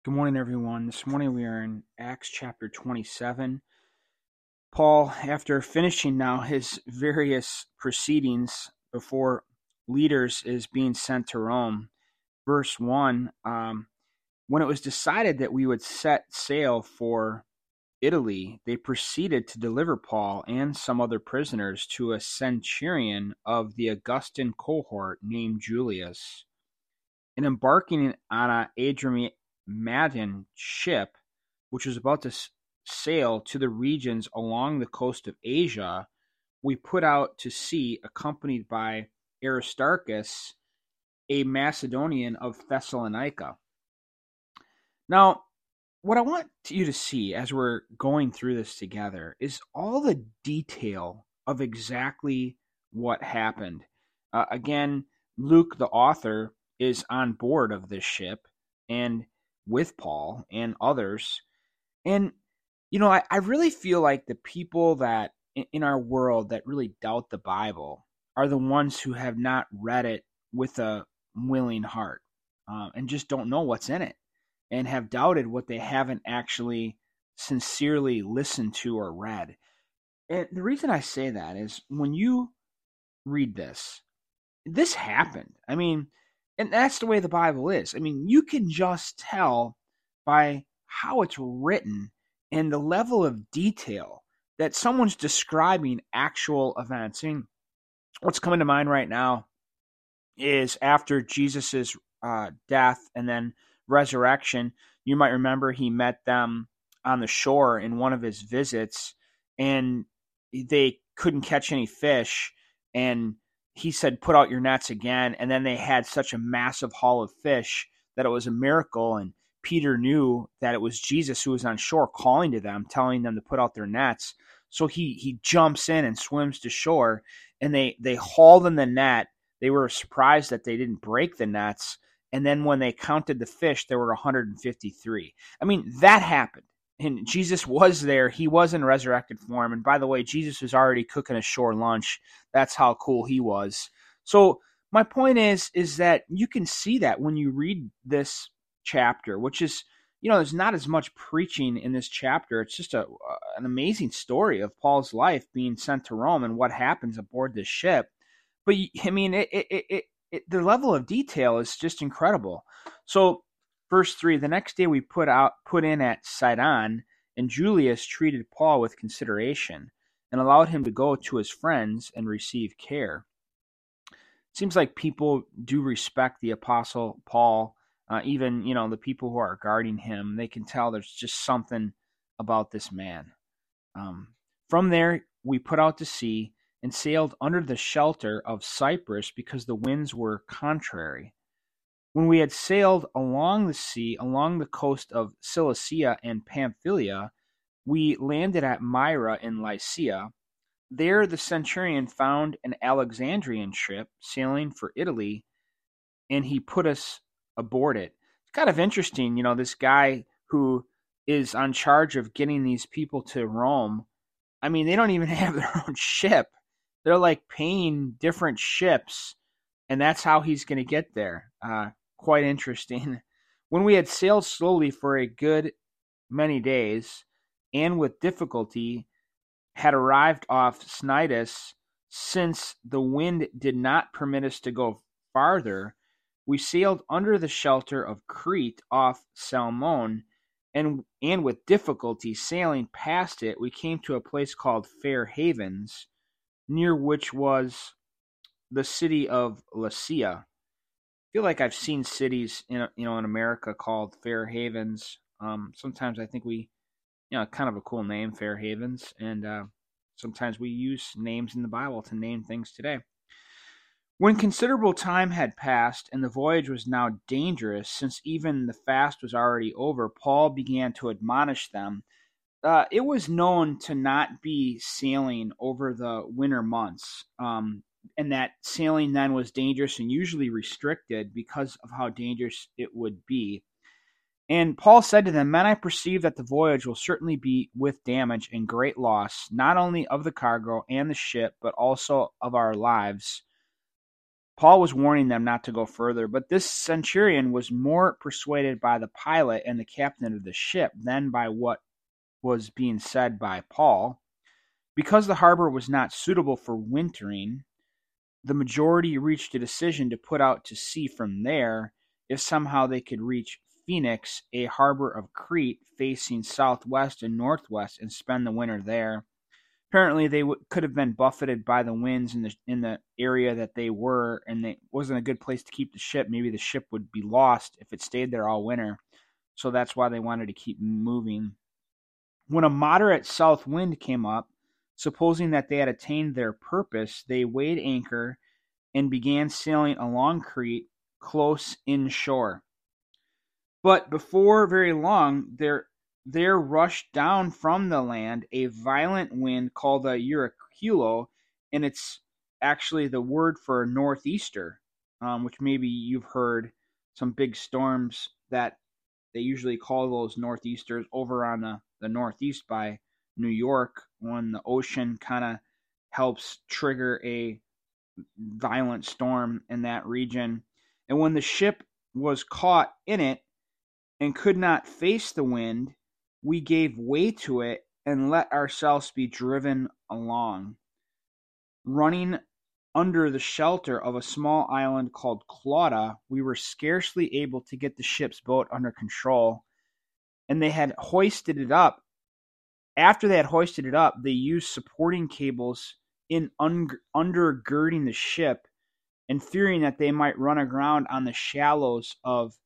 Good morning, everyone. This morning we are in Acts chapter 27. Paul, after finishing now his various proceedings before leaders, is being sent to Rome. Verse 1 When it was decided that we would set sail for Italy, they proceeded to deliver Paul and some other prisoners to a centurion of the Augustan cohort named Julius. And embarking on a Adramyttian ship, which was about to sail to the regions along the coast of Asia, we put out to sea accompanied by Aristarchus, a Macedonian of Thessalonica. Now, what I want you to see as we're going through this together is all the detail of exactly what happened. Again, Luke, the author, is on board of this ship and with Paul and others. And, I really feel like the people that in our world that really doubt the Bible are the ones who have not read it with a willing heart and just don't know what's in it and have doubted what they haven't actually sincerely listened to or read. And the reason I say that is when you read this happened. I mean, and that's the way the Bible is. I mean, you can just tell by how it's written and the level of detail that someone's describing actual events. And what's coming to mind right now is after Jesus's death and then resurrection. You might remember he met them on the shore in one of his visits, and they couldn't catch any fish. And he said, "Put out your nets again." And then they had such a massive haul of fish that it was a miracle. And Peter knew that it was Jesus who was on shore calling to them, telling them to put out their nets. So he jumps in and swims to shore, and they hauled in the net. They were surprised that they didn't break the nets. And then when they counted the fish, there were 153. I mean, that happened. And Jesus was there. He was in resurrected form. And by the way, Jesus was already cooking a shore lunch. That's how cool he was. So my point is that you can see that when you read this chapter, which is, there's not as much preaching in this chapter. It's just an amazing story of Paul's life being sent to Rome and what happens aboard this ship. But I mean, the level of detail is just incredible. So, verse 3: the next day we put in at Sidon, and Julius treated Paul with consideration and allowed him to go to his friends and receive care. It seems like people do respect the apostle Paul, even the people who are guarding him. They can tell there's just something about this man. From there we put out to sea and sailed under the shelter of Cyprus because the winds were contrary. When we had sailed along the sea, along the coast of Cilicia and Pamphylia, we landed at Myra in Lycia. There the centurion found an Alexandrian ship sailing for Italy, and he put us aboard it. It's kind of interesting, this guy who is on charge of getting these people to Rome. I mean, they don't even have their own ship. They're like paying different ships, and that's how he's going to get there. Quite interesting. When we had sailed slowly for a good many days, and with difficulty had arrived off Cnidus, since the wind did not permit us to go farther, we sailed under the shelter of Crete off Salmon, and with difficulty sailing past it, we came to a place called Fair Havens, near which was the city of Lasea. I feel like I've seen cities in America called Fair Havens. Sometimes I think we, kind of a cool name, Fair Havens, and sometimes we use names in the Bible to name things today. When considerable time had passed and the voyage was now dangerous, since even the fast was already over, Paul began to admonish them. It was known to not be sailing over the winter months, and that sailing then was dangerous and usually restricted because of how dangerous it would be. And Paul said to them, "Men, I perceive that the voyage will certainly be with damage and great loss, not only of the cargo and the ship, but also of our lives. Paul was warning them not to go further, but this centurion was more persuaded by the pilot and the captain of the ship than by what was being said by Paul. Because the harbor was not suitable for wintering, the majority reached a decision to put out to sea from there if somehow they could reach Phoenix, a harbor of Crete facing southwest and northwest, and spend the winter there. Apparently, they could have been buffeted by the winds in the area that they were, and it wasn't a good place to keep the ship. Maybe the ship would be lost if it stayed there all winter. So that's why they wanted to keep moving. When a moderate south wind came up, supposing that they had attained their purpose, they weighed anchor and began sailing along Crete close inshore. But before very long, there rushed down from the land a violent wind called a Euraculo, and it's actually the word for northeaster, which maybe you've heard some big storms that they usually call those northeasters over on the northeast by New York, when the ocean kind of helps trigger a violent storm in that region. And when the ship was caught in it and could not face the wind, we gave way to it and let ourselves be driven along. Running under the shelter of a small island called Clauda, we were scarcely able to get the ship's boat under control, and they had hoisted it up. After they had hoisted it up, they used supporting cables in undergirding the ship, and fearing that they might run aground on the shallows of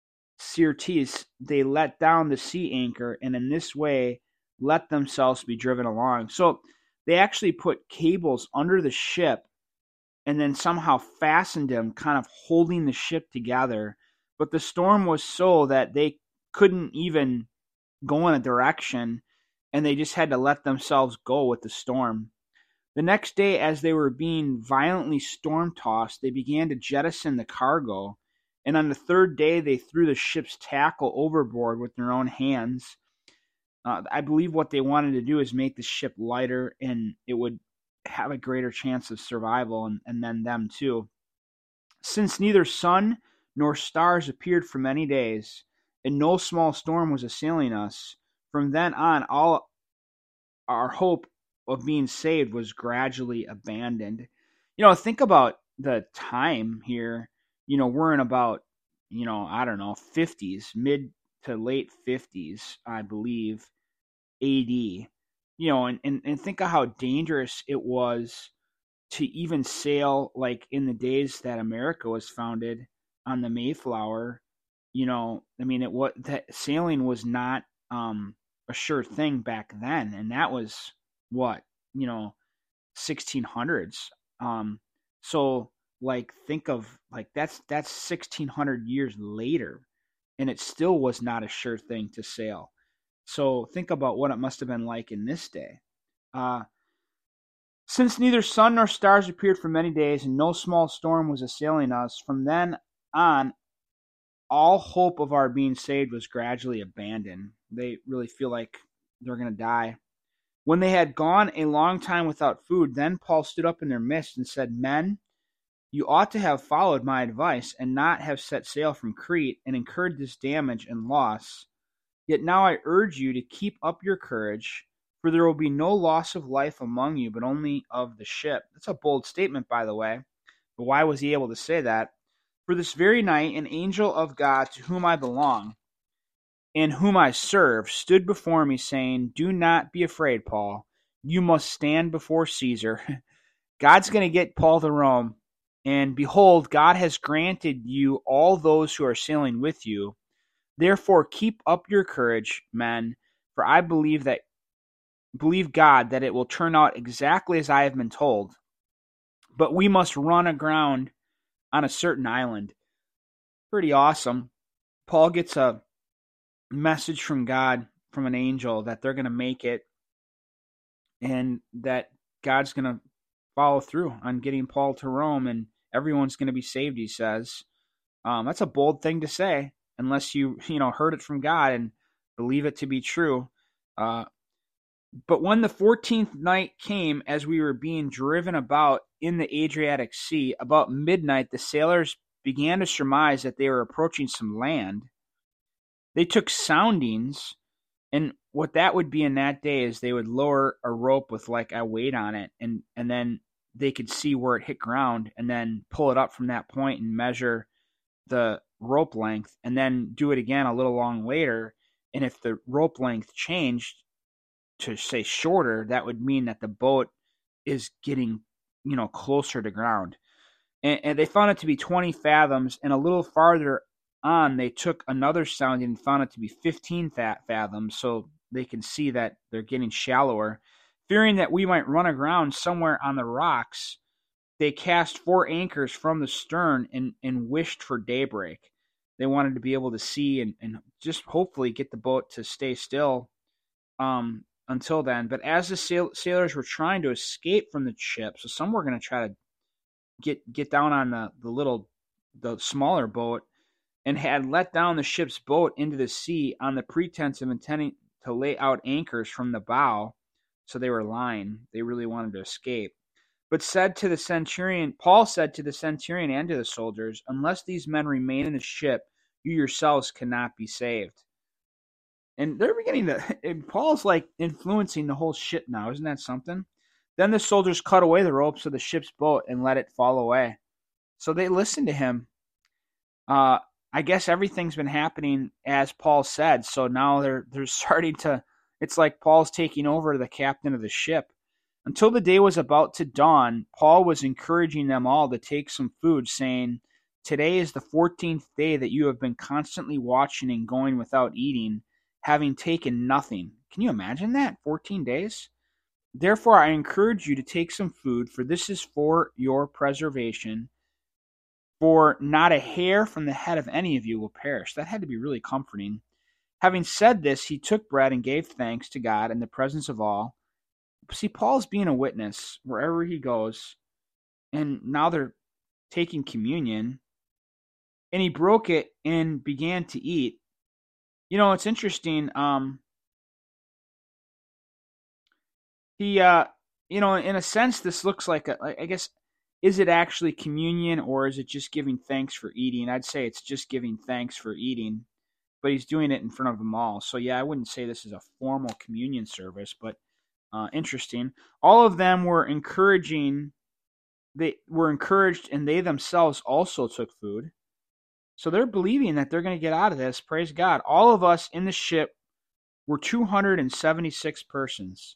Syrtis, they let down the sea anchor, and in this way let themselves be driven along. So they actually put cables under the ship and then somehow fastened them, kind of holding the ship together. But the storm was so that they couldn't even go in a direction, and they just had to let themselves go with the storm. The next day, as they were being violently storm-tossed, they began to jettison the cargo, and on the third day they threw the ship's tackle overboard with their own hands. I believe what they wanted to do is make the ship lighter, and it would have a greater chance of survival, and then them too. Since neither sun nor stars appeared for many days, and no small storm was assailing us, from then on all our hope of being saved was gradually abandoned. Think about the time here. We're in about, I don't know, 50s, mid to late 50s, I believe, AD. And think of how dangerous it was to even sail, like in the days that America was founded on the Mayflower. That sailing was not a sure thing back then, and that was what 1600s. So like think of like that's 1600 years later, and it still was not a sure thing to sail. So think about what it must have been like in this day. Since neither sun nor stars appeared for many days, and no small storm was assailing us, from then on all hope of our being saved was gradually abandoned. They really feel like they're going to die. When they had gone a long time without food, then Paul stood up in their midst and said, "Men, you ought to have followed my advice and not have set sail from Crete and incurred this damage and loss. Yet now I urge you to keep up your courage, for there will be no loss of life among you, but only of the ship." That's a bold statement, by the way. But why was he able to say that? "For this very night, an angel of God to whom I belong and whom I serve stood before me, saying, 'Do not be afraid, Paul. You must stand before Caesar.'" God's going to get Paul to Rome. "And behold, God has granted you all those who are sailing with you. Therefore, keep up your courage, men, for I believe God that it will turn out exactly as I have been told. But we must run aground on a certain island." Pretty awesome. Paul gets a message from God, from an angel, that they're going to make it, and that God's going to follow through on getting Paul to Rome, and everyone's going to be saved, he says. That's a bold thing to say, unless you heard it from God and believe it to be true. But when the 14th night came, as we were being driven about in the Adriatic Sea, about midnight the sailors began to surmise that they were approaching some land. They took soundings, and what that would be in that day is they would lower a rope with like a weight on it, and then they could see where it hit ground, and then pull it up from that point and measure the rope length, and then do it again a little long later. And if the rope length changed to say shorter, that would mean that the boat is getting, closer to ground. And they found it to be 20 fathoms, and a little farther on, they took another sounding and found it to be 15 fathoms, so they can see that they're getting shallower. Fearing that we might run aground somewhere on the rocks, they cast 4 anchors from the stern and wished for daybreak. They wanted to be able to see and just hopefully get the boat to stay still until then. But as the sailors were trying to escape from the ship, so some were going to try to get down on the smaller boat, and had let down the ship's boat into the sea on the pretense of intending to lay out anchors from the bow. So they were lying. They really wanted to escape. But Paul said to the centurion and to the soldiers, unless these men remain in the ship, you yourselves cannot be saved. And they're beginning to, Paul's like influencing the whole ship now. Isn't that something? Then the soldiers cut away the ropes of the ship's boat and let it fall away. So they listened to him. I guess everything's been happening as Paul said. So now they're starting to, it's like Paul's taking over the captain of the ship. Until the day was about to dawn, Paul was encouraging them all to take some food, saying, today is the 14th day that you have been constantly watching and going without eating, having taken nothing. Can you imagine that? 14 days? Therefore, I encourage you to take some food, for this is for your preservation. For not a hair from the head of any of you will perish. That had to be really comforting. Having said this, he took bread and gave thanks to God in the presence of all. See, Paul's being a witness wherever he goes. And now they're taking communion. And he broke it and began to eat. It's interesting. In a sense, this looks like I guess, is it actually communion or is it just giving thanks for eating? I'd say it's just giving thanks for eating, but he's doing it in front of them all. So yeah, I wouldn't say this is a formal communion service, but interesting. All of them were encouraging. They were encouraged, and they themselves also took food. So they're believing that they're going to get out of this. Praise God. All of us in the ship were 276 persons.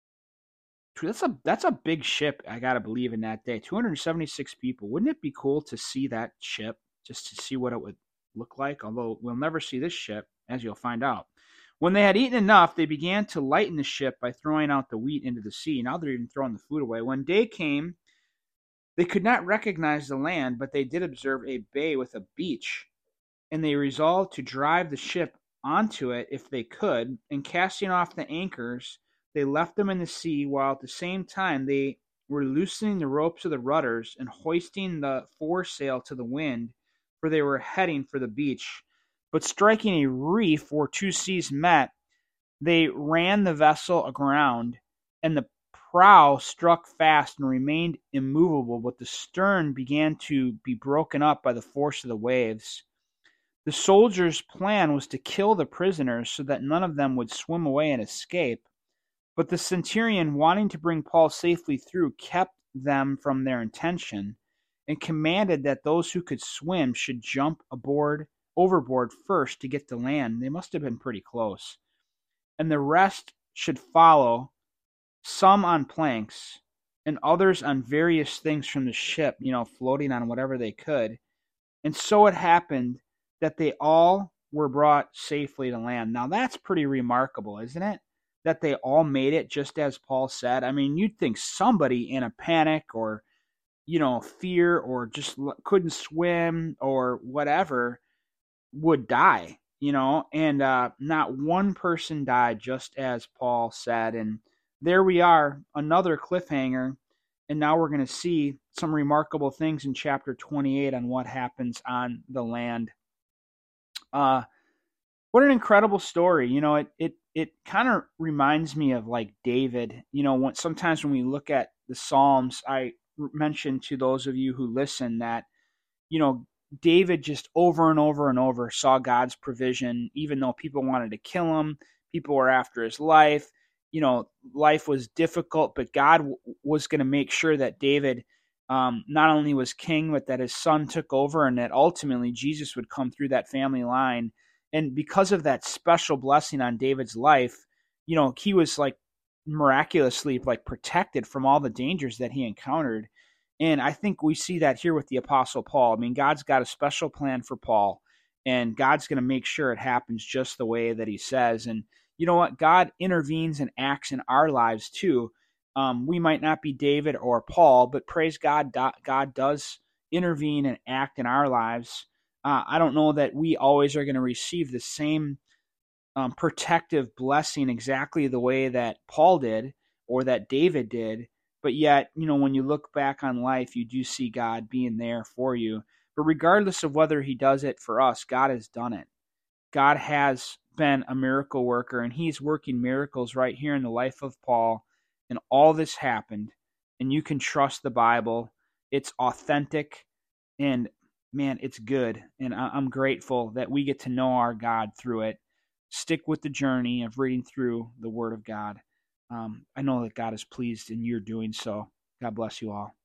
That's a big ship, I gotta believe, in that day. 276 people. Wouldn't it be cool to see that ship, just to see what it would look like? Although we'll never see this ship, as you'll find out. When they had eaten enough, they began to lighten the ship by throwing out the wheat into the sea. Now they're even throwing the food away. When day came, they could not recognize the land, but they did observe a bay with a beach, and they resolved to drive the ship onto it if they could, and casting off the anchors, they left them in the sea, while at the same time they were loosening the ropes of the rudders and hoisting the foresail to the wind, for they were heading for the beach. But striking a reef where 2 seas met, they ran the vessel aground, and the prow struck fast and remained immovable, but the stern began to be broken up by the force of the waves. The soldiers' plan was to kill the prisoners so that none of them would swim away and escape. But the centurion, wanting to bring Paul safely through, kept them from their intention, and commanded that those who could swim should jump overboard first to get to land. They must have been pretty close. And the rest should follow, some on planks, and others on various things from the ship, floating on whatever they could. And so it happened that they all were brought safely to land. Now that's pretty remarkable, isn't it? That they all made it just as Paul said. I mean, you'd think somebody in a panic or, fear or just couldn't swim or whatever would die, and not one person died, just as Paul said. And there we are, another cliffhanger. And now we're going to see some remarkable things in chapter 28 on what happens on the land. What an incredible story. It kind of reminds me of like David. Sometimes when we look at the Psalms, I mentioned to those of you who listen that, you know, David just over and over and over saw God's provision, even though people wanted to kill him, people were after his life. Life was difficult, but God was going to make sure that David not only was king, but that his son took over, and that ultimately Jesus would come through that family line. And because of that special blessing on David's life, he was like miraculously like protected from all the dangers that he encountered. And I think we see that here with the Apostle Paul. I mean, God's got a special plan for Paul, and God's going to make sure it happens just the way that he says. And you know what? God intervenes and acts in our lives too. We might not be David or Paul, but praise God, God does intervene and act in our lives. I don't know that we always are going to receive the same protective blessing exactly the way that Paul did or that David did. But yet, when you look back on life, you do see God being there for you. But regardless of whether he does it for us, God has done it. God has been a miracle worker, and he's working miracles right here in the life of Paul. And all this happened, and you can trust the Bible. It's authentic, and man, it's good. And I'm grateful that we get to know our God through it. Stick with the journey of reading through the Word of God. I know that God is pleased, and you're doing so. God bless you all.